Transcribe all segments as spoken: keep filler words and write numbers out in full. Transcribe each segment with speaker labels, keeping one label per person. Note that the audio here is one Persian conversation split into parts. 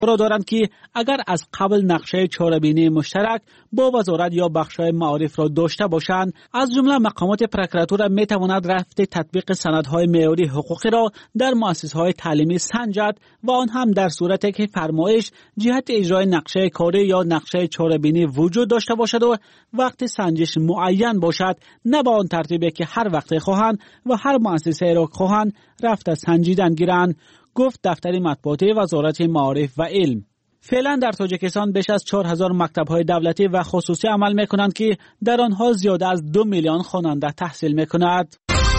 Speaker 1: را دارند که اگر از قبل نقشه چهاربینی مشترک با وزارت یا بخش‌های معارف را داشته باشند، از جمله مقامات پروکراتور می تواند رفت تطبیق سندهای معیاری حقوقی را در مؤسسه‌های تعلیمی سنجد و آن هم در صورتی که فرمایش جهت اجرای نقشه کاری یا نقشه چهاربینی وجود داشته باشد و وقت سنجش معین باشد، نه با آن ترتیبی که هر وقت خواهند و هر مؤسسه را خواهند رفت سنجیدن گیرند، گفت دفتر مطبوعاتی وزارت معارف و علم. فعلا در تاجیکستان بیش از چهار هزار مکتب‌های دولتی و خصوصی عمل می‌کنند که در آنها زیاده از دو میلیون خواننده تحصیل می‌کند.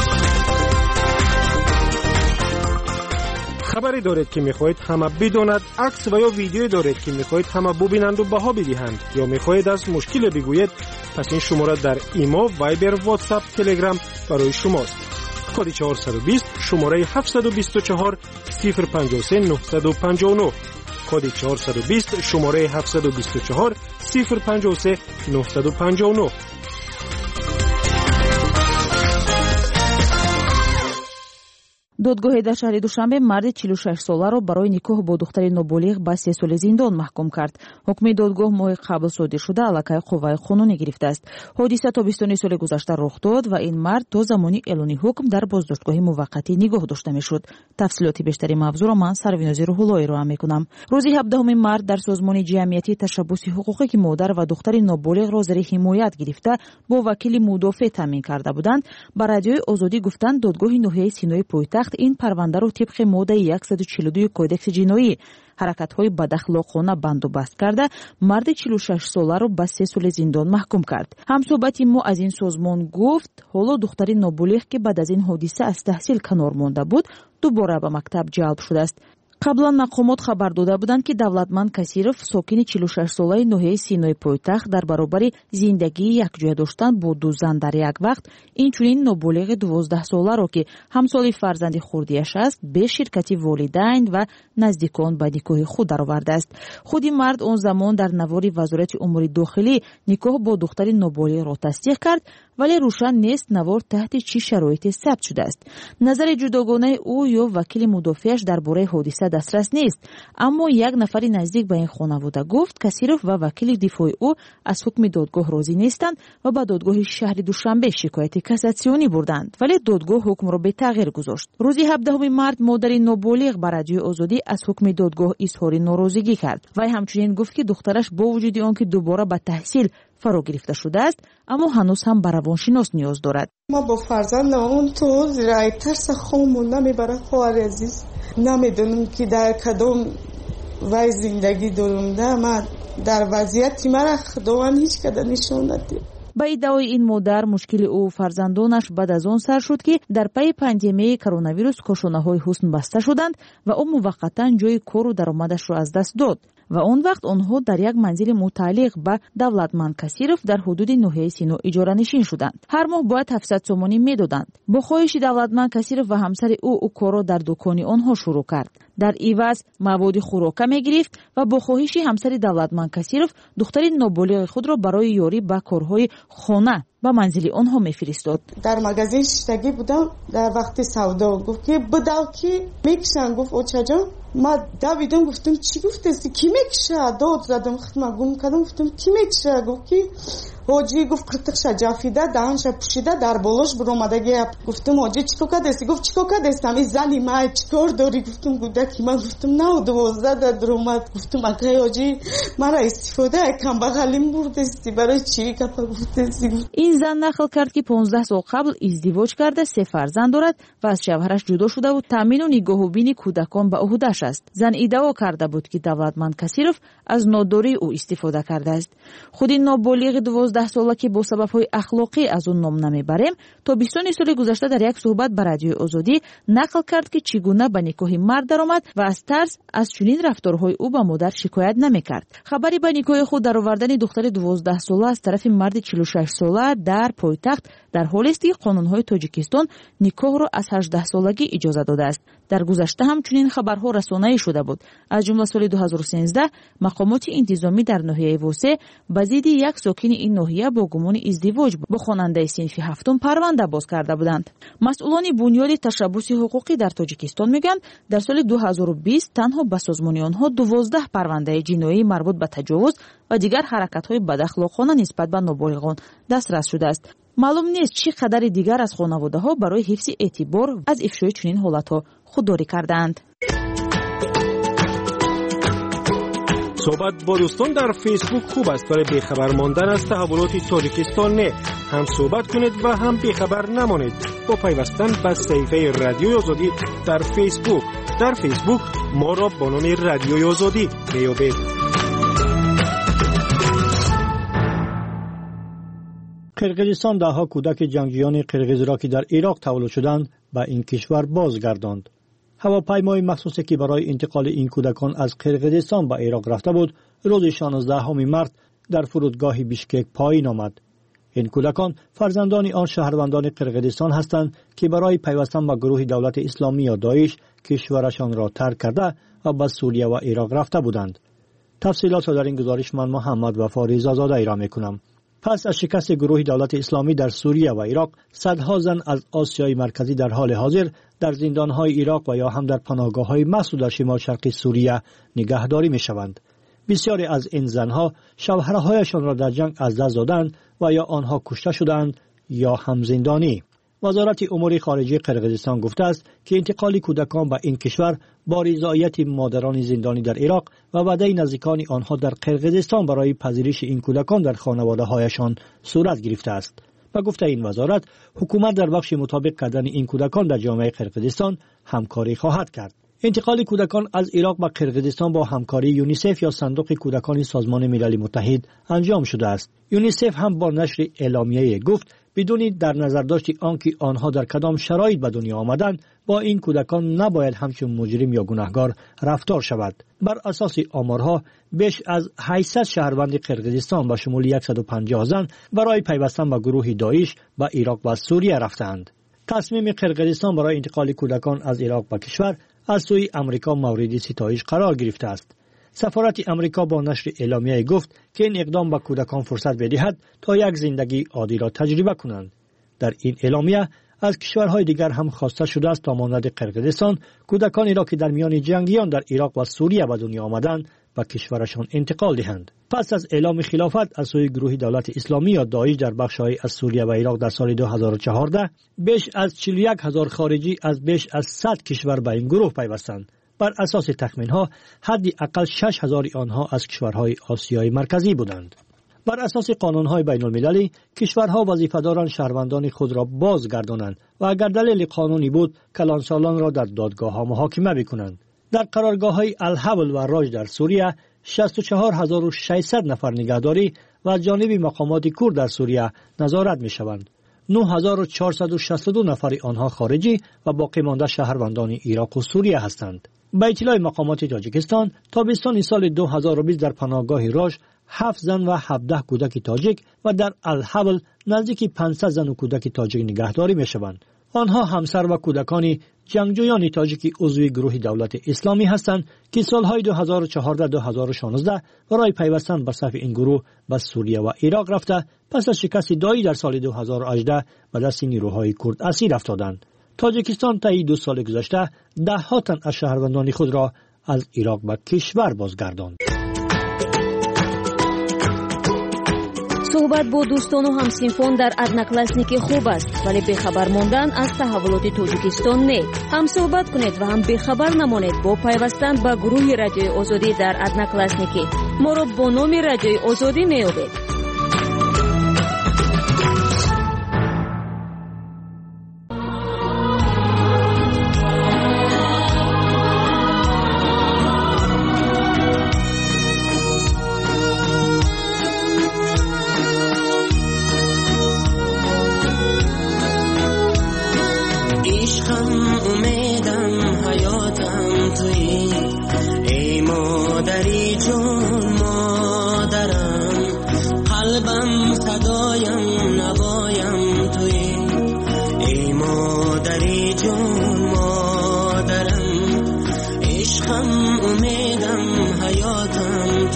Speaker 2: خبری دارید که می‌خواهید همه بداند، عکس و یا ویدیویی دارید که می‌خواهید همه ببینند و بها بدهند، یا می‌خواهید از مشکل بگویید، پس این شماره در ایمو، وایبر، واتساپ، تلگرام برای شماست. کد چهارصد و بیست شماره هفتصد و بیست و چهار صفر پنجاه و سه نهصد و پنجاه و نه. کد چهارصد و بیست شماره هفتصد و بیست و چهار صفر پنجاه و سه نهصد و پنجاه و نه.
Speaker 3: додгоҳе дар шаҳри душанбе марди чилу шаш соларо барои никоҳ бо духтари ноболиғ ба се соли зиндон маҳкум кард. ҳукми додгоҳ моҳи қабл содир шуда аллакай қувваи қонунӣ гирифтааст. ҳодиса тобистони соли гузашта рух дод ва ин мард то замони эълони ҳукм дар боздоштгоҳи муваққатӣ нигоҳ дошта мешуд. тафсилоти бештари мавзӯъро ман сарвинози рӯҳулло ироа мекунам. рӯзи ҳабдаҳуми март дар созмони ҷамъияти ташаббуси ҳуқуқе ки модар ва духтари ноболиғро зери ҳимоят гирифта бо вакили мудофеъ таъмин карда буданд, ба радиои озодӣ гуфтанд додгоҳи ноҳияи синои пойтахт ин парвандаро тибқи моддаи яксаду чилу ду кодекси ҷиноӣ ҳаракатҳои бадахлоқона бандубаст карда марди чилу шаш соларо ба се соли зиндон маҳкум кард. ҳамсоҳбати мо аз ин созмон гуфт ҳоло духтари ноболиғ ки баъд аз ин ҳодиса аз таҳсил канор монда буд дубора ба мактаб ҷалб шудааст. қаблан мақомот хабар дода буданд ки давлатманд Касиров сокини чилу шаш солаи ноҳияи Синои пойтахт дар баробари зиндагии якҷоя доштан бо ду зан дар як вақт, инчунин ноболиғи дувоздаҳ соларо ки ҳамсоли фарзанди хурдиаш аст бе ширкати волидайн ва наздикон ба никоҳи худ даровардааст. худи мард он замон дар навори вазорати умури дохилӣ никоҳ бо духтари ноболиғро тасдиқ кард, вале рӯшан нест навор таҳти чӣ шароите сабт шудааст. назари ҷудогонаи ӯ ё вакили мудофиаш дар бораи ҳодиса дастрас нест, аммо як нафари наздик ба ин хонавода гуфт Касиров ва вакили дифои ӯ аз ҳукми додгоҳ розӣ нестанд ва ба додгоҳи шаҳри Душанбе шикояти кассатсионӣ бурданд, вале додгоҳ ҳукмро бетағйир гузошт. рӯзи ҳабдаҳуми март модари ноболиғ ба радиои озодӣ аз ҳукми додгоҳ изҳори норозигӣ кард. вай ҳамчунин гуфт ки духтараш бо вуҷуди он ки дубора ба таҳсил фаро гирифта шудааст, аммо ҳанӯз ҳам ба равоншинос ниёз дорад.
Speaker 4: ма бо фарзандам он то зираи тарса хому намебарад. хоҳари азиз, намедонам ки дар кадом вай зиндагӣ дорумда. ма дар вазъияти мара худованд ҳеҷ када нишон надиҳад.
Speaker 3: ба иддаои ин модар мушкили ӯ фарзандонаш баъд аз он сар шуд ки дар пайи пандемияи коронавирус кошонаҳои ҳусн баста шуданд ва ӯ муваққатан ҷои кору даромадашро аз даст дод ва он вақт онҳо дар як манзили мутааллиқ ба давлатманд Касиров дар ҳудуди ноҳияи Сино иҷоранишин шуданд. ҳар моҳ бояд ҳафтсад сомонӣ медоданд. бо хоҳиши давлатманд Касиров ва ҳамсари ӯ ӯ корро дар дукони онҳо шурӯъ кард. дар иваз маводи хӯрока мегирифт ва бо хоҳиши ҳамсари давлатманд Касиров духтари ноболиғи худро барои ёрӣ ба корҳои хона ба манзили онҳо мефиристод.
Speaker 4: дар магазин шиштагӣ будам, дар вақти савдо гуфт ки бидав ки мекишан. гуфт очаҷон. ма давидам, гуфтам чӣ гуфтаси ки мекиша? дод задам, хидмат гум кардам, гуфтам ки мекиша? гуфт ки ҳоҷӣ. гуфт қиртиқша ҷафида, даҳанша пӯшида, дар болош биромадаги. гуфтам ҳоҷӣ чико кардеси? гуфт чико кардестам, и зани май чикор дори? гуфтам гудаки ман. гуфтам нав дувоздаҳ да дуромад. гуфтам акай ҳоҷӣ мара истифодаи камбағалим бурдести, барои чӣ гапа гуфтеси?
Speaker 3: ин зан нақл кард ки понздаҳ сол қабл издивоҷ карда се фарзанд дорад ва аз шавҳараш ҷудо шудаву таъмину нигоҳубини кӯдакон ба уҳдаш аст. зан иддао карда буд ки давлатманд Касиров аз нодории ӯ истифода кардааст. худи ноболиғи дувоздаҳ сола ки бо сабабҳои ахлоқӣ аз он ном намебарем, тобистони соли гузашта дар як суҳбат ба радиои озодӣ нақл кард ки чӣ гуна ба никоҳи мард даромад ва аз тарс аз чунин рафторҳои ӯ ба модар шикоят намекард. хабари ба никоҳи худ даровардани духтари дувоздаҳ сола аз тарафи марди чилу шаш сола дар пойтахт در حالی است که قانون‌های تاجیکستان نکاح را از هجده سالگی اجازه داده است. در گذشته هم چنین خبرها رسانه‌ای شده بود. از جمله سال دو هزار و سیزده مقامات انتظامی در ناحیه واسه به ضد یک ساکن این ناحیه با گمان ازدواج با خواننده صنف هفتم پرونده باز کرده بودند. مسئولان بنیاد تشبث حقوقی در تاجیکستان میگویند در سال دو هزار و بیست تنها به سازمان آنها دوازده پرونده جنایی مربوط به تجاوز و دیگر حرکت‌های بداخلاقانه نسبت به نابالغان دسترس شده است. معلوم نیست چی قدر دیگر از خانواده‌ها برای حفظ اعتبار از افشای چنین حالت‌ها خودداری کردند.
Speaker 2: صحبت با دوستان در فیسبوک خوب است، برای بیخبر ماندن از تحولات تاجیکستان نه. هم صحبت کنید و هم بیخبر نمانید با پیوستن به صفحه رادیوی آزادی در فیسبوک. در فیسبوک ما را با نام رادیوی آزادی میابید.
Speaker 5: قرقیزستان دهها کودک جنگجویان قرقیز را که در عراق تولد شدند به این کشور بازگرداند. هواپیمای مخصوصی که برای انتقال این کودکان از قرقیزستان به عراق رفته بود، روز شانزدهم مارس در فرودگاه بیشکک پایین آمد. این کودکان فرزندان آن شهروندان قرقیزستان هستند که برای پیوستن به گروه دولت اسلامی یا داعش کشورشان را ترک کرده و به سوریه و عراق رفته بودند. تفصیلات را در این گزارش من محمد وفا رضازاده ایران میکنم. پس از شکست گروه دولت اسلامی در سوریه و عراق، صدها زن از آسیای مرکزی در حال حاضر در زندانهای عراق و یا هم در پناهگاه‌های محصور در شمال شرقی سوریه نگهداری می‌شوند. بسیاری از این زنها شوهرهایشان را در جنگ از دست دادند و یا آنها کشته شدند یا هم زندانی. وزارت امور خارجه قرقیزستان گفته است که انتقال کودکان به این کشور با رضایت مادران زندانی در عراق و وعده نزدیکان آنها در قرقیزستان برای پذیرش این کودکان در خانواده‌هایشان صورت گرفته است. و گفته این وزارت حکومت در بخش مطابق کردن این کودکان در جامعه قرقیزستان همکاری خواهد کرد. انتقال کودکان از عراق به قرقیزستان با همکاری یونیسف یا صندوق کودکان سازمان ملل متحد انجام شده است. یونیسف هم با نشر اعلامیه گفت بدون در نظر داشت آنکه آنها در کدام شرایط به دنیا آمدند با این کودکان نباید همچون مجرم یا گناهکار رفتار شود. بر اساس آمارها بیش از هشتصد شهروند قرقیزستان با شمول صد و پنجاه زن برای پیوستن به گروه داعش به عراق و سوریه رفتند. تصمیم قرقیزستان برای انتقال کودکان از عراق به کشور از سوی امریکا مورد ستایش قرار گرفته است. سفارت امریکا با نشر اعلامیه گفت که این اقدام به کودکان فرصت بدهد تا یک زندگی عادی را تجربه کنند. در این اعلامیه از کشورهای دیگر هم خواسته شده است تا مانند قرقیزستان کودکانی را که در میان جنگیان در عراق و سوریه به دنیا آمدند به کشورشان انتقال دهند. پس از اعلام خلافت از سوی گروه دولت اسلامی یا داعش در بخش‌های از سوریه و عراق در سال دو هزار و چهارده، بیش از چهل و یک هزار خارجی از بیش از صد کشور به این گروه پیوستند. بر اساس تخمین‌ها حدی اقل شش هزار آنها از کشورهای آسیای مرکزی بودند. بر اساس قانون‌های بین‌المللی کشورها وظیفه‌داران شهروندان خود را بازگردانند و اگر دلیل قانونی بود کلانسالان را در دادگاه‌ها محاکمه بکنند. در قرارگاه‌های الحول و راج در سوریه شصت و چهار هزار و ششصد نفر نگهداری و از جانب مقامات کرد در سوریه نظارت می‌شوند. نه هزار و چهارصد و شصت و دو نفر آنها خارجی و باقی مانده شهروندان عراق و سوریه هستند. به اطلاع مقامات تاجیکستان تابستان سال دو هزار و بیست در پناهگاه راج هفت زن و هفده کودک تاجیک و در الحول نزدیک پانصد زن و کودک تاجیک نگهداری می‌شوند. آنها همسر و کودکانی جنگجویان تاجیک عضو گروه دولت اسلامی هستند که سالهای دو هزار و چهارده تا دو هزار و شانزده برای پیوستن به صف این گروه به سوریه و عراق رفته پس از شکست دایی در سال دو هزار و هجده به دست نیروهای کرد اسیر افتادند. تاجیکستان طی دو سال گذشته ده ها تن از شهروندان خود را از عراق به کشور بازگرداند.
Speaker 6: صحبت با دوستان و همسینفان در ادناکلاسنیک خوب است، ولی بخبر ماندن از تحولات تاجیکستان نه. هم صحبت کنید و هم بخبر نمانید با پیوستن به گروه رادیوی آزادی در ادناکلاسنیک. ما را با نام رادیوی آزادی میابید.
Speaker 7: قلبم صدایم نوایم توی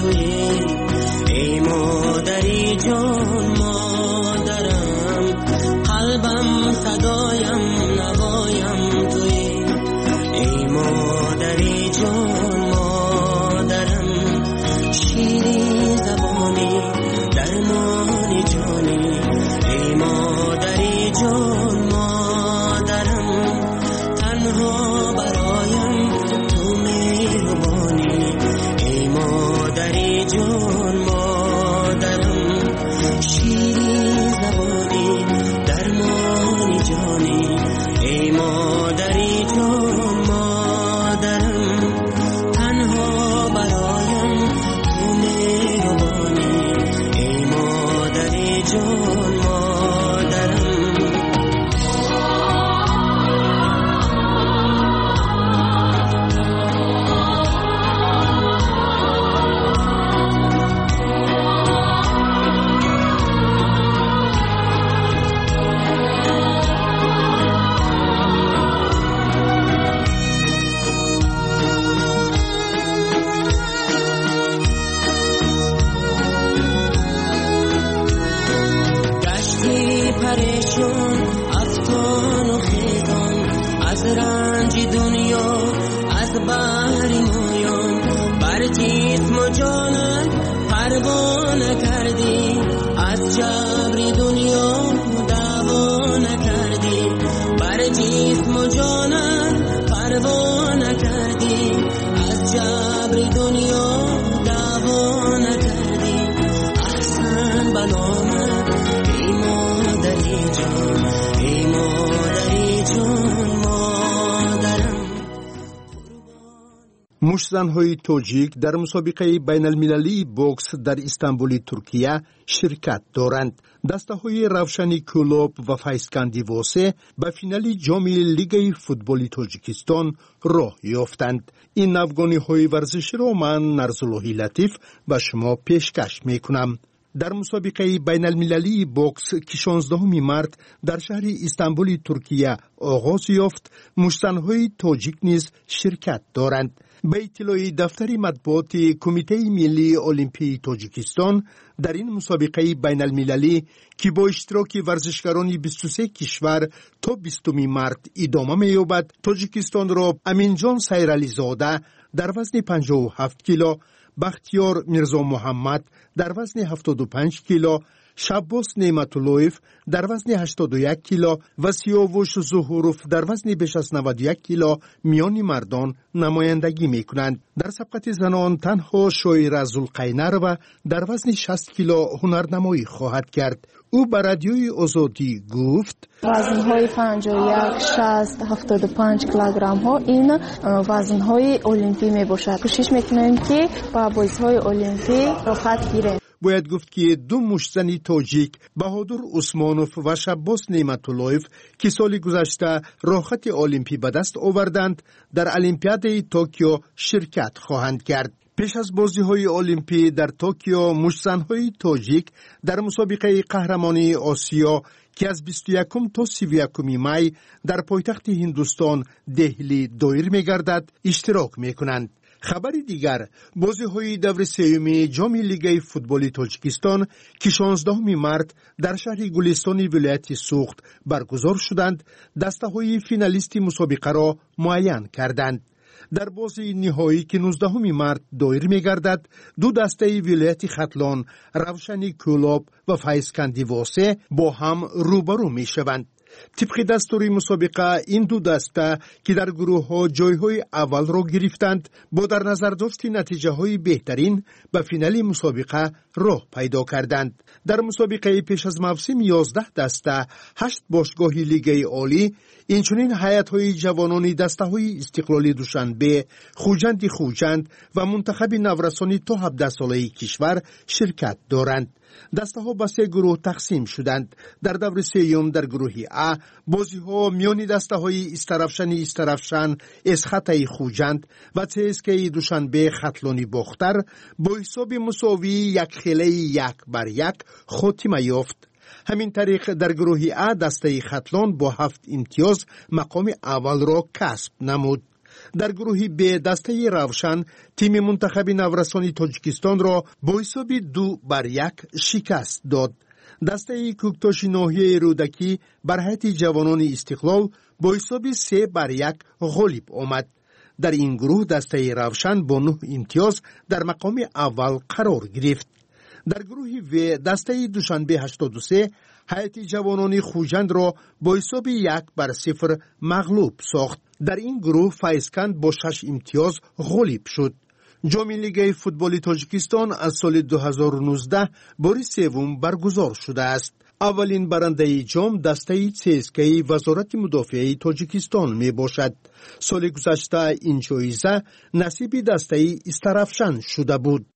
Speaker 7: تویی ای مادری جان مادرم قلبم صدایم نوایم تویی ای مادری جان مادرم شیرین زبانی درمانی جانی ای مادری جان مادرم تنها برایم تو مهربانی ای مادری جان مادرم شیرین زبانی درمانی جانی ای مادری جان مادرم تنها برایم تو مهربانی ای مادری جان مادرم گشتی پریشان افغان و خیزان از رنج دنیا از بحر مویان بر جسم و جانم پروا نکردی از جبر دنیا دعوا نکردی بر جسم و جانم پروا نکردی از جبر دنیا دعوا نکردی احسن بنامت ای مادری جان ای مادری جان مادرم.
Speaker 8: مشتزن‌های توجیک در مسابقه بین المللی بوکس در استانبول ترکیه شرکت دارند. دسته‌های روشنی کلوب و فایسکندی واسه به فینال جام لیگ فوتبال تاجیکستان راه یافتند. این افغانی‌های ورزشی را من نرزاللهی لطیف به شما پیشکش میکنم. در مسابقه بین المللی بوکس که شانزدهم مارس در شهر استانبول ترکیه آغاز یافت، مشتزن‌های تاجیک نیز شرکت دارند. به اطلاع دفتر مطبوعات کمیته ملی المپی تاجیکستان، در این مسابقه بین المللی که با اشتراک ورزشکاران بیست و سه کشور تا بیستم مارس ادامه می‌یابد، تاجیکستان را امینجان سیرعلی زاده در وزن پنجاه و هفت کیلو، بختیار میرزا محمد در وزن هفتاد و پنج کیلو، شباس نعمت‌اللهیف در وزن هشتاد و یک کیلو و سیاوش ظهوروف در وزن بیش از نود و یک کیلو میان مردان نمایندگی میکنند. در سبقت زنان تنها شاعره ذوالقینر و در وزن شصت کیلو هنرنمایی خواهد کرد. او به رادیوی آزادی گفت:
Speaker 9: وزن‌های پنجاه و یک، شصت، هفتاد و پنج کیلوگرم ها این وزن‌های المپی میباشد. کوشش میکنیم که با بازی‌های المپی راحت گیریم.
Speaker 8: باید گفت که دو مشتزن تاجیک، بهادر عثمانوف و شباس نعمت‌اللهیف که سال گذشته راحت المپی به دست آوردند، در المپیاد توکیو شرکت خواهند کرد. پیش از بازی‌های المپی در توکیو، مشتزن‌های تاجیک در مسابقه قهرمانی آسیا که از بیست و یکم تا سی و یکم می در پایتخت هندوستان دهلی دایر می‌گردد اشتراک می‌کنند. خبر دیگر، بازی‌های دور سوم جام لیگ فوتبال تاجیکستان که شانزدهم مارس در شهر گلستان ولایت سوخت برگزار شدند، دسته‌های فینالیست مسابقه را معین کردند. در بازی نهایی که نوزدهم مارس دایر می‌گردد، دو دسته ولایت ختلان، روشنی کلوب و فایسکندی واسه با هم روبرو می‌شوند. طبق دستور مسابقه این دو دسته که در گروه ها جای های اول را گرفتند، با در نظر داشت نتیجه های بهترین به فینال مسابقه راه پیدا کردند. در مسابقه پیش از موسم یازده دسته، هشت باشگاه لیگ عالی، اینچنین هیئت های جوانان دسته های استقلالی دوشنبه، خوجند خوجند و منتخب نورسانی تا هفده ساله کشور شرکت دارند. دسته ها به سه گروه تقسیم شدند. در دور سوم در گروه ا، بازی ها میان دسته های استرفشن استرفشن اسخطه خوجند و تسکه دوشنبه ختلانی باختر با حساب مساوی یک خیله یک بر یک خاتمه یافت. همین طریق در گروه ا دسته ختلان با هفت امتیاز مقام اول را کسب نمود. در گروه ب دسته روشن تیم منتخب نورسانی تاجیکستان را با حساب دو بر یک شکست داد. دسته کوکتاش ناحیه رودکی بر هیئت جوانان استقلال با حساب سه بر یک غالب آمد. در این گروه دسته روشن با نه امتیاز در مقام اول قرار گرفت. در گروه و دسته دوشنبه هشتاد و سه هیئت جوانان خوجند را با حساب یک بر صفر مغلوب ساخت. در این گروه فیضکند با شش امتیاز غالب شد. جام لیگ فوتبال تاجیکستان از سال دو هزار و نوزده بار سوم برگزار شده است. اولین برنده جام دسته سیسکی وزارت مدافعه تاجیکستان می باشد. سال گذشته این جایزه نصیب دسته استرافشان شده بود.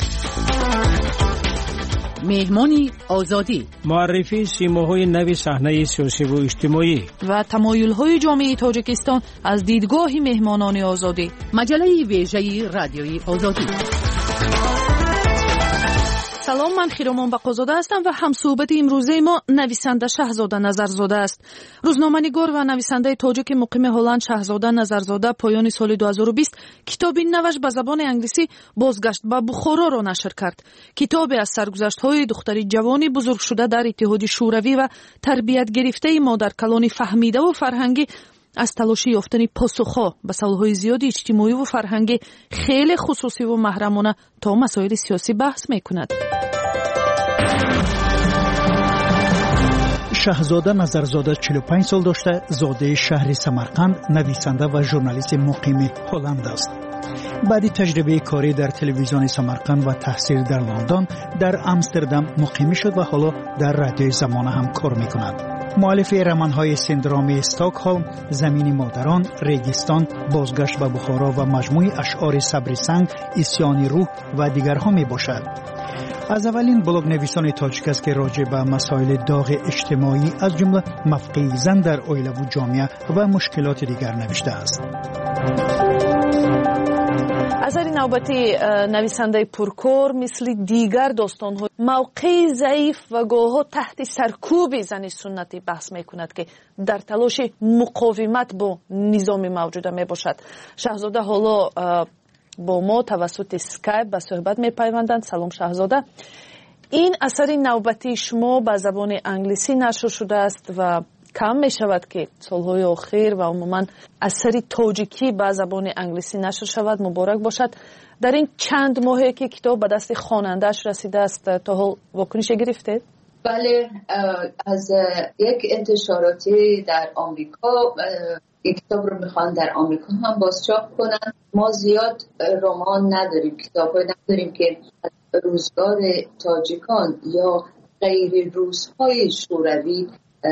Speaker 10: مهمانی آزادی،
Speaker 2: معرفی سیماهای نوی صحنه سیاسی و اجتماعی
Speaker 10: و تمایل‌های جامعه تاجیکستان از دیدگاه مهمانان آزادی. مجله ویژه رادیوی آزادی. سلام، من خیرامان بقازاده هستم و همصحبت امروزه ما نویسنده شهزاده نظرزاده است. روزنامه‌نگار و نویسنده تاجیک مقیم هلند شهزاده نظرزاده پایان سال دو هزار و بیست کتابی نوش به زبان انگلیسی بازگشت به بخارا را نشر کرد. کتابی از سرگذشت‌های دختری جوانی بزرگ شده در اتحاد شوروی و تربیت گرفته ما در کلان فهمیده و فرهنگی از تلاشی یافتن پاسخ‌ها به سوال‌های زیادی اجتماعی و فرهنگی خیلی خصوصی و محرمانه تا مسائل سیاسی بحث می‌کند.
Speaker 11: شهزاده نظرزاده چهل و پنج سال داشته، زاده شهر سمرقند، نویسنده و ژورنالیست مقیم هلند است. بعد تجربه کاری در تلویزیون سمرقند و تحصیل در لندن، در آمستردام مقیم شد و حالا در رادیوی زمانه هم کار می‌کند. مؤلف رمان‌های سندرام استکهلم، زمین مادران، ریگستان، بازگشت به بخارا و مجموعه اشعار صبر سنگ، اسیان روح و دیگرها میباشد. از اولین بلاگ نویسان تاجیک است که راجع به مسائل داغ اجتماعی از جمله موقع زن در عائله و جامعه و مشکلات دیگر نوشته است.
Speaker 10: اثر نوبتی نویسنده پرکار مثل دیگر داستان‌ها موقع ضعیف و گاه‌ها تحت سرکوب زن سنتی بحث می‌کند که در تلاش مقاومت با نظام موجوده میباشد. شهزاده حالا با ما توسط اسکایپ به صحبت میپیوندند. سلام شهزاده. این اثر نوبتی شما به زبان انگلیسی نشر شده است و کم می شود که سالهای آخر و عموما اثر تاجیکی به زبان انگلیسی نشر شود. مبارک باشد. در این چند ماهی که کتاب به دست خواننده‌اش رسیده است تا حال واکنش گرفته؟
Speaker 12: بله، از یک انتشاراتی در آمریکا این کتاب رو میخوان در آمریکا هم بازچاپ کنن. ما زیاد رمان نداریم، کتاب‌های نداریم که روزگار تاجیکان یا غیر روزهای شوروی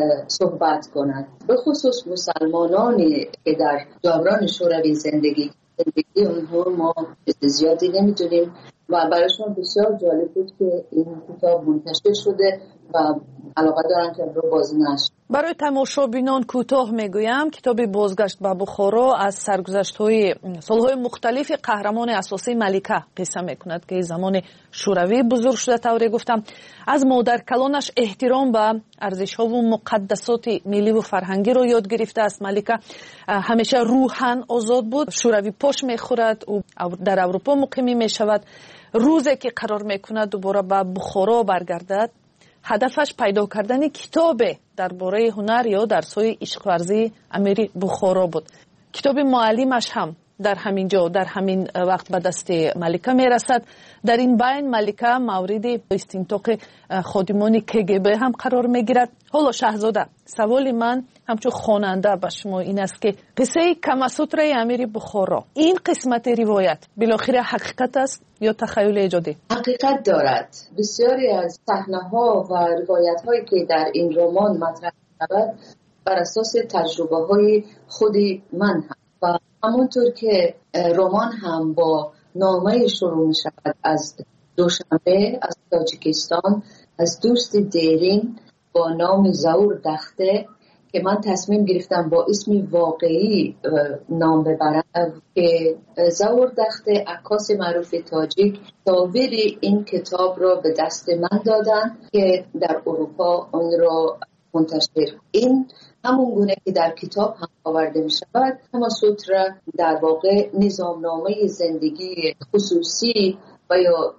Speaker 12: صحبت کنند. به خصوص مسلمانانی که در دوران شوروی زندگی زندگی اونها ما زیادی نمیدونیم و برایشون بسیار جالب بود که این کتاب منتشر شده و علاقه دارن که رو بازی نشر.
Speaker 10: برای تماشابینان کوتاه میگویم کتاب بازگشت به بخارا از سرگذشت‌های سالهای مختلف قهرمان اساسی ملکه قصه میکند که زمان شوروی بزرگ شده. طوری گفتم از مادر کلانش احترام به ارزش‌ها و مقدسات ملی و فرهنگی رو یاد گرفته است. ملکه همیشه روحاً آزاد بود. شوروی پاش میخورد و در اروپا مقیم میشود. روزی که قرار میکند دوباره به بخارا برگردد، هدفش پیدا کردن کتاب درباره هنر یا درس‌های عشق ورزی امیر بخارا بود. کتاب معلمش هم در همین جا در همین وقت به دست ملکه میرسد. در این بین ملکه مورد استنطاق خادمان کگب هم قرار میگیرد. حالا شهزاده، سوال من همچون خواننده به شما این است که قصه کماسوترای امیر بخارا، این قسمت روایت بالاخره حقیقت است یا تخیل ایجادی؟
Speaker 12: حقیقت دارد. بسیاری از صحنه‌ها و روایت‌هایی که در این رمان مطرح شود بر اساس تجربه‌های خود من هم و همونطور که رمان هم با نامه شروع می شود از دوشنبه از تاجیکستان، از دوست دیرین با نام زاور دخته که من تصمیم گرفتم با اسم واقعی نام ببرم که زاور دخته عکاس معروف تاجیک تصاویر این کتاب را به دست من دادن که در اروپا اون را منتشر. این همون گونه که در کتاب هم آورده می شود. کاما سوترا در واقع نظامنامه زندگی خصوصی و یا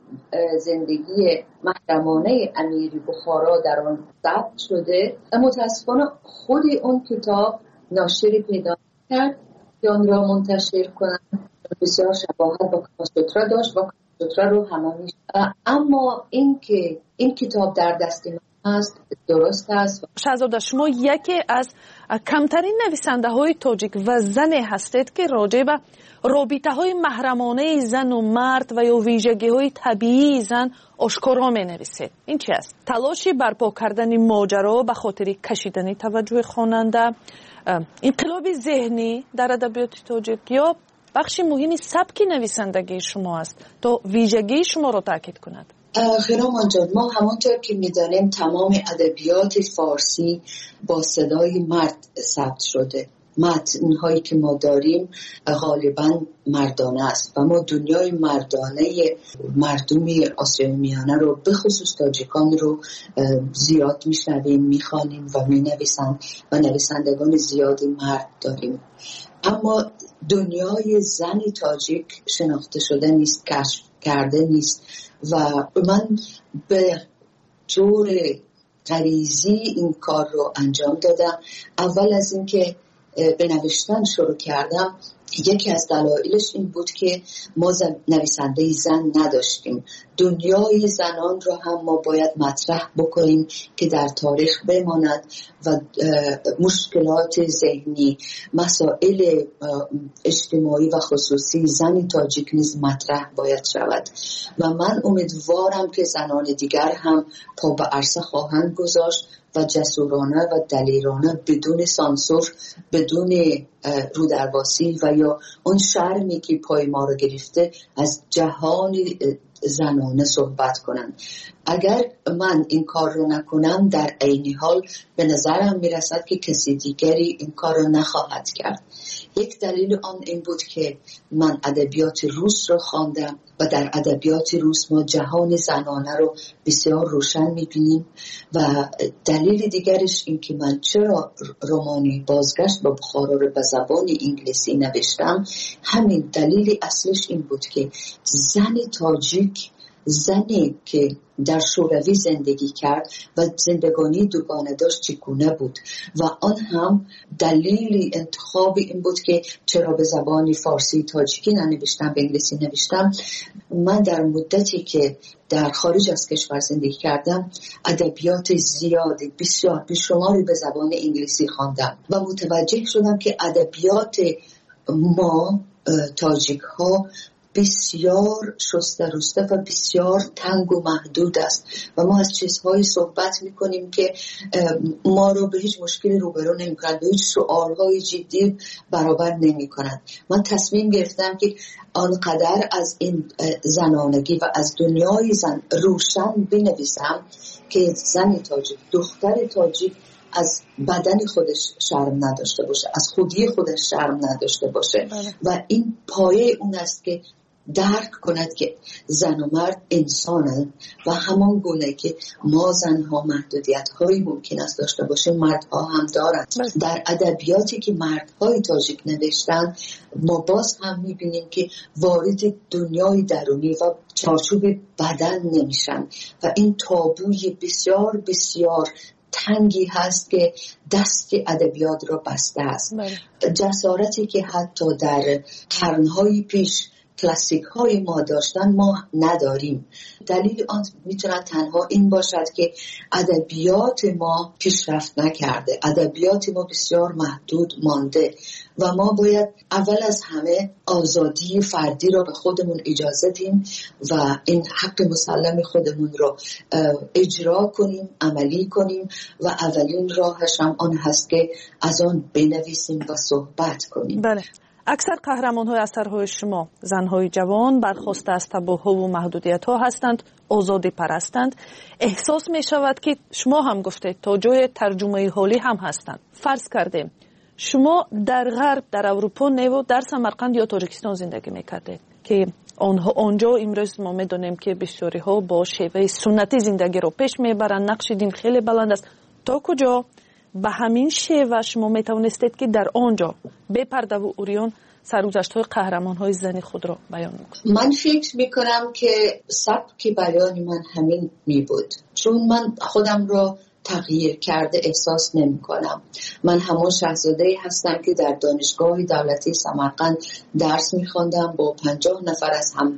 Speaker 12: زندگی محرمانه امیر بخارا در آن ثبت شده. متاسفانه خود اون کتاب ناشری پیدا کرد که آن را منتشر کنند. بسیار شباهت با کاما سوترا داشت و کاما سوترا رو همه می شود. اما این که این کتاب در دست من است درست است.
Speaker 10: شهزاده شما یکی از کمترین نویسنده های تاجیک و زن هستید که راجع به رابطه های محرمانه زن و مرد و یا ویژگی های طبیعی زن آشکارا می نویسید. این چی است؟ تلاشی برپا کردن ماجرا به خاطر کشیدن توجه خواننده، انقلاب ذهنی در ادبیات تاجیک یا بخش مهمی سبک نویسندگی شما است تا ویژگی شما را تاکید کند؟
Speaker 12: خیرامان جان، ما همانطور که می‌دانیم تمام ادبیات فارسی با صدای مرد ثبت شده. متن‌هایی که ما داریم غالباً مردانه است و ما دنیای مردانه مردمی آسیای میانه رو به خصوص تاجیکان رو زیاد میشنویم، میخوانیم و مینویسند و نویسندگان زیادی مرد داریم. اما دنیای زنی تاجیک شناخته شده نیست، کشف کرده نیست و من به طور غریزی این کار رو انجام دادم. اول از اینکه به نوشتن شروع کردم، یکی از دلایلش این بود که ما نویسنده زن نداشتیم. دنیای زنان رو هم ما باید مطرح بکنیم که در تاریخ بماند و مشکلات ذهنی، مسائل اجتماعی و خصوصی زن تاجیک نیز مطرح باید شود و من امیدوارم که زنان دیگر هم پا به عرصه خواهند گذاشت و جسورانه و دلیرانه بدون سانسور، بدون رودرباسی و یا اون شرمی که پای ما رو گرفته از جهان زنانه صحبت کنند. اگر من این کار رو نکنم در عین حال به نظرم میرسد که کسی دیگری این کار رو نخواهد کرد. یک دلیل آن این بود که من ادبیات روس رو خواندم و در ادبیات روس ما جهان زنانه رو بسیار روشن میبینیم و دلیل دیگرش این که من چرا رمانی بازگشت با بخارا رو به زبان انگلیسی نوشتم، همین دلیل اصلش این بود که زن تاجیک، زنی که در شوروی زندگی کرد و زندگانی دوگانه داشت چگونه بود و آن هم دلیل انتخاب این بود که چرا به زبان فارسی تاجیکی ننوشتم، به انگلیسی نوشتم. من در مدتی که در خارج از کشور زندگی کردم ادبیات زیادی بسیار بیشماری به زبان انگلیسی خواندم و متوجه شدم که ادبیات ما تاجیک ها بسیار شسته رسته و بسیار تنگ و محدود است و ما از چیزهایی صحبت میکنیم که ما رو به هیچ مشکلی روبرو نمیکنند، به هیچ سؤالهای جدی برابر نمیکنند. من تصمیم گرفتم که آنقدر از این زنانگی و از دنیای زن روشن بنویسم که زن تاجیک، دختر تاجیک از بدن خودش شرم نداشته باشه، از خودی خودش شرم نداشته باشه بله. و این پایه اون است که درک کند که زن و مرد انسانند و همان گونه که ما زنها محدودیت هایی ممکن است داشته باشه مردها هم دارند. در ادبیاتی که مردهای تاجیک نوشتن ما باز هم میبینیم که وارد دنیای درونی و چارچوب بدن نمیشن و این تابوی بسیار بسیار تنگی هست که دست ادبیات را بسته است. جسارتی که حتی در قرنهای پیش کلاسیک های ما داشتن ما نداریم. دلیل آن میتونه تنها این باشد که ادبیات ما پیشرفت نکرده، ادبیات ما بسیار محدود مانده و ما باید اول از همه آزادی فردی را به خودمون اجازه دیم و این حق مسلم خودمون را اجرا کنیم، عملی کنیم و اولین راهش هم آن هست که از آن بنویسیم و صحبت کنیم.
Speaker 10: بله. اکثر قهرمان‌های اثرهای شما زن‌های جوان برخواسته از تابوها و محدودیت‌ها هستند، آزادی پرستند. احساس می‌شود که شما هم گفتید تا جای ترجمه حالی هم هستند. فرض کردیم شما در غرب، در اروپا نیو در سمرقند یا تاجیکستان زندگی می‌کردید که آنها آنجا امروز ما می‌دانیم که بسیاری‌ها با شیوه سنتی زندگی رو پیش می‌برند، نقش دین خیلی بلند است. تا کجا به همین شیوه شما میتوانستید که در آنجا به پرده و اوریان سرگذشت‌های قهرمان‌های زنی خود را بیان می‌کنید؟
Speaker 12: من فکر می‌کنم که سبک بیان من همین می بود، چون من خودم را تغییر کرده احساس نمی کنم. من همون شاهزاده هستم که در دانشگاه دولتی سمرقند درس می خوندم با پنجاه نفر از هم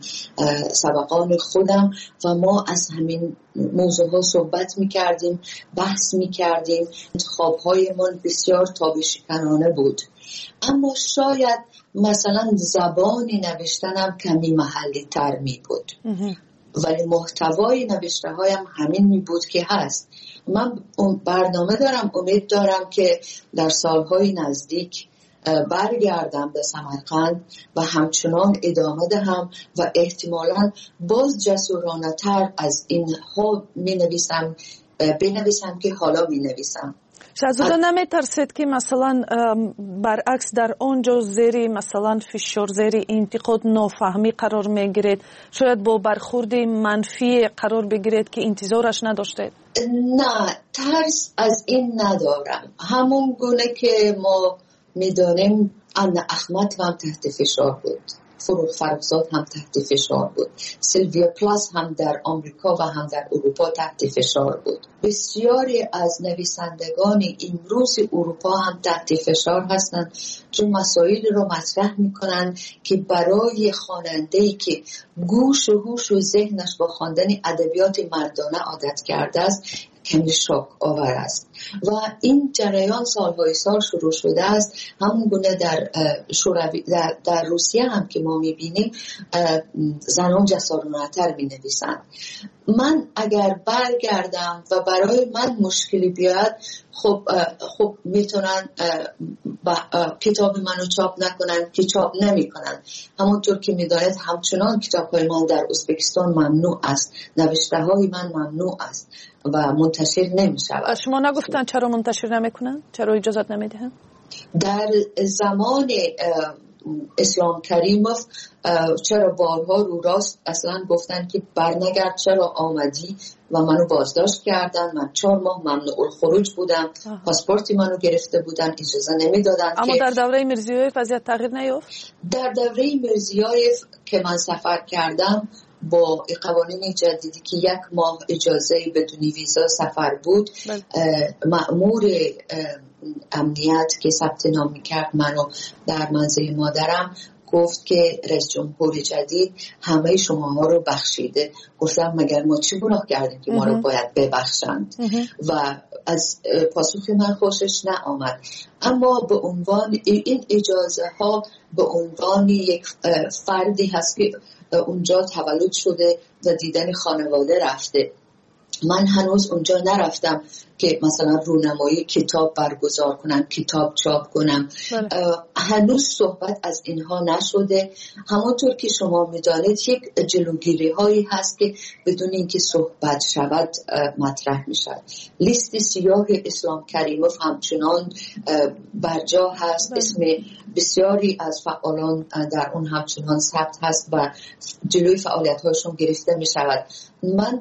Speaker 12: سبقان خودم و ما از همین موضوع ها صحبت می کردیم، بحث می کردیم. انتخاب‌های من بسیار تابشکنانه بود، اما شاید مثلا زبان نوشتنم کمی محلی تر می بود، ولی محتوای نوشته هایم همین می بود که هست. من برنامه دارم، امید دارم که در سالهای نزدیک برگردم به سمرقند و همچنان ادامه دهم و احتمالاً باز جسورانه تر از این ها می نویسم بنویسم که حالا می نویسم.
Speaker 10: شاهزاده نمی ترسید که مثلا برعکس در آنجا زیری مثلا فشار، زیری انتقاد، نافهمی قرار می گیرید، شاید با برخورد منفی قرار بگیرید که انتظارش نداشتید؟
Speaker 12: نه، ترس از این ندارم. همون گونه که ما میدانیم ان احمد هم تحت فشار بود، فروغ فرخزاد هم تحت فشار بود، سیلویا پلاس هم در آمریکا و هم در اروپا تحت فشار بود. بسیاری از نویسندگان امروز اروپا هم تحت فشار هستند، چون مسائل رو مطرح میکنن که برای خواننده‌ای که گوش و هوش و ذهنش با خواندن ادبیات مردانه عادت کرده است کمی شوک آور است و این جریان سالهای سال شروع شده است. همون گونه در شوروی در, در روسیه هم که ما میبینیم زنان جسارانه‌تر مینویسند. من اگر برگردم و برای من مشکلی بیاد، خب خب میتونن کتاب منو چاپ نکنن که چاپ نمیکنن. همونطور که میدانید همچنان کتاب‌های من در ازبکستان ممنوع است، نوشته های من ممنوع است و منتشر نمیشود.
Speaker 10: شما نگفتن چرا منتشر نمیکنن؟ چرا اجازت نمیدهن؟
Speaker 12: در زمان اسلام کریموف چرا بارها رو راست اصلا گفتن که برنگرد، چرا آمدی و منو بازداشت کردن. من چهار ماه ممنوع الخروج بودم، پاسپورتی منو گرفته بودن، اجازه نمیدادن.
Speaker 10: اما در دوره میرزیایف وضعیت تغییر نیافت؟
Speaker 12: در دوره میرزیایف که من سفر کردم با قوانین جدیدی که یک ماه اجازه بدون ویزا سفر بود، مأمور امنیت که ثبت نام میکرد منو در منزل مادرم گفت که رئیس جمهور جدید همه شماها رو بخشیده. گفتم مگر ما چی گناه کردیم که ما رو باید ببخشند؟ و از پاسخ من خوشش نآمد. اما به عنوان این اجازه ها به عنوان یک فردی هست که اونجا تولد شده و دیدن خانواده رفته. من هنوز اونجا نرفتم که مثلا رونمایی کتاب برگزار کنم، کتاب چاپ کنم. هنوز صحبت از اینها نشده. همونطور که شما میدانید یک جلوگیری هایی هست که بدون اینکه صحبت شود مطرح میشد. لیست سیاه اسلام کریموف همچنان برجا هست، اسم بسیاری از فعالان در اون همچنان ثبت هست و جلوی فعالیت هاشون گرفته میشود. من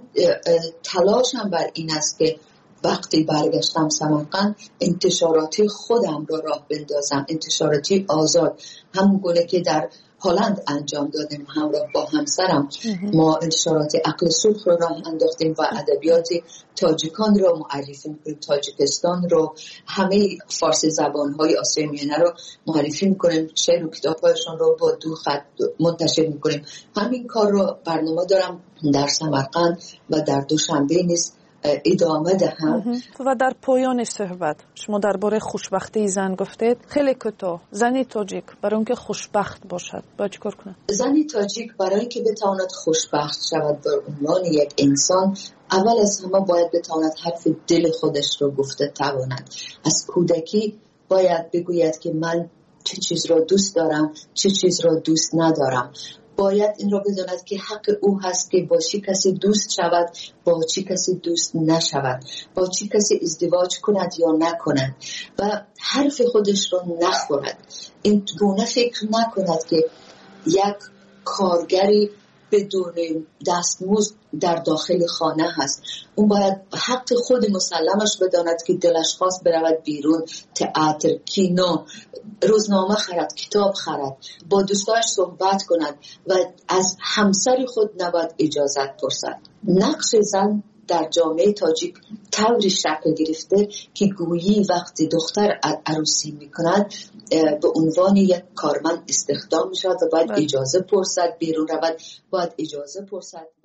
Speaker 12: تلاشم بر این است که وقتی برگشتم سمرقند انتشاراتی خودم را راه بندازم، انتشاراتی آزاد، همون گونه که در هلند انجام دادیم همراه با همسرم. ما انتشارات عقل صلح را راه انداختیم و ادبیات تاجیکان را معرفی میکنیم، تاجیکستان رو، همه فارسی زبانهای آسیای میانه رو معرفی میکنیم، شعر و کتابهایشون رو با دو خط منتشر میکنیم. همین کار رو برنامه دارم در سمرقند و در دوشنبه نیز ادامه دهم.
Speaker 10: و در پایان صحبت شما درباره خوشبختی زن گفتید، خیلی کوتاه. زنی تاجیک برای اینکه خوشبخت باشد باید چیکار کنه؟
Speaker 12: زنی تاجیک برای اینکه بتواند خوشبخت شود به عنوان یک انسان، اول از همه باید بتواند حرف دل خودش رو گفته تواند. از کودکی باید بگوید که من چه چیز را دوست دارم، چه چیز را دوست ندارم. باید این را بداند که حق او هست که با چی کسی دوست شود، با چی کسی دوست نشود، با چی کسی ازدواج کند یا نکند و حرف خودش را نخورد. این گونه فکر نکند که یک کارگری بدون دستمزد در داخل خانه هست. اون باید حق خود مسلمش بداند که دلش خواست برود بیرون، تئاتر، کینو، روزنامه خرد، کتاب خرد، با دوستاش صحبت کند و از همسر خود نباید اجازت پرسد. نقش زن در جامعه تاجیک طوری شکل گرفته که گویی وقتی دختر عروسی میکند به عنوان یک کارمند استخدام میشود و باید اجازه پرسد، بیرون رود باید اجازه پرسد.